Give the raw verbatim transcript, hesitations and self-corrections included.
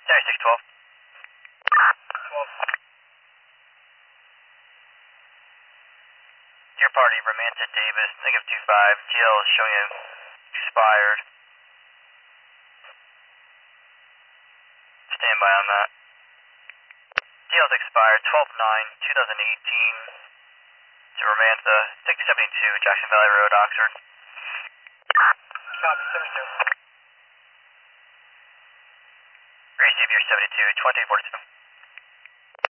seventy-six twelve. twelve. Dear party, Romantic Davis, negative two five. T L is showing you expired. Stand by on that. T L is expired twelve nine twenty eighteen. To Romantha, six seventy-two, Jackson Valley Road, Oxford. Copy, seventy-two. Receive your seventy-two, twenty forty-two.